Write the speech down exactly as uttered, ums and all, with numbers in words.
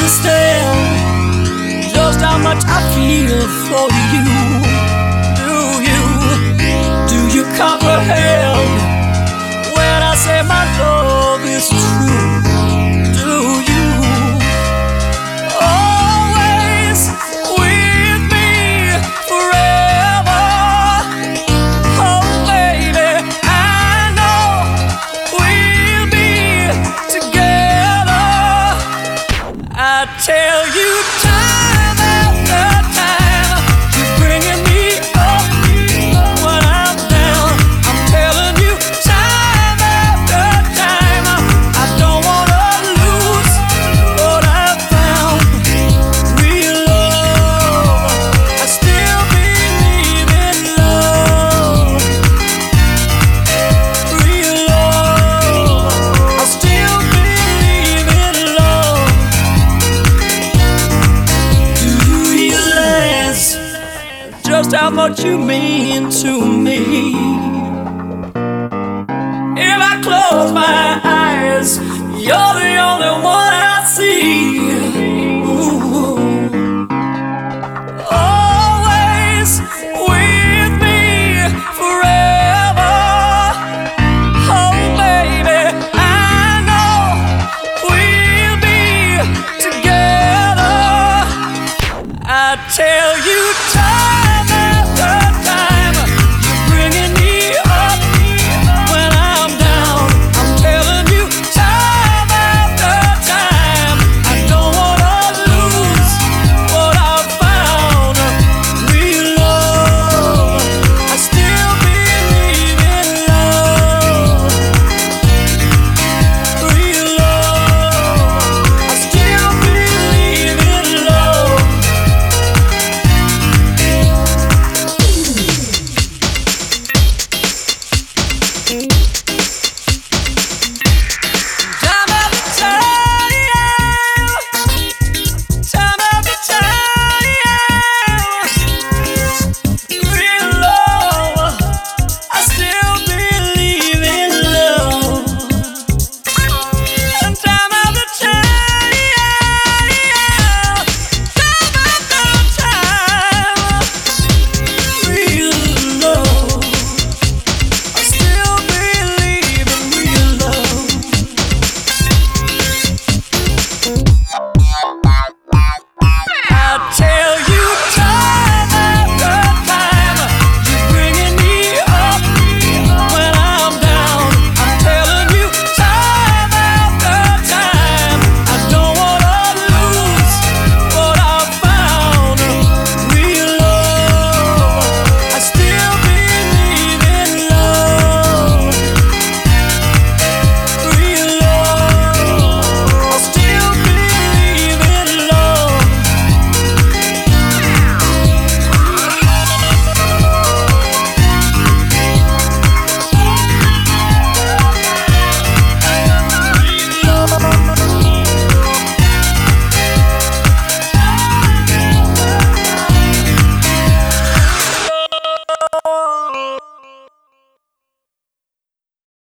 understand just how much I feel for you. Do you, do you comprehend when I say my love is true? Do you always with me forever? Oh baby, I know we'll be together. I tell you time after time, you're bringing me up when I'm down. I'm telling you time after time, I don't wanna lose what I found. Real love, I still believe in love. Real love, I still believe in love. Do you realize just how much you mean to me? If I close my eyes, you're the only one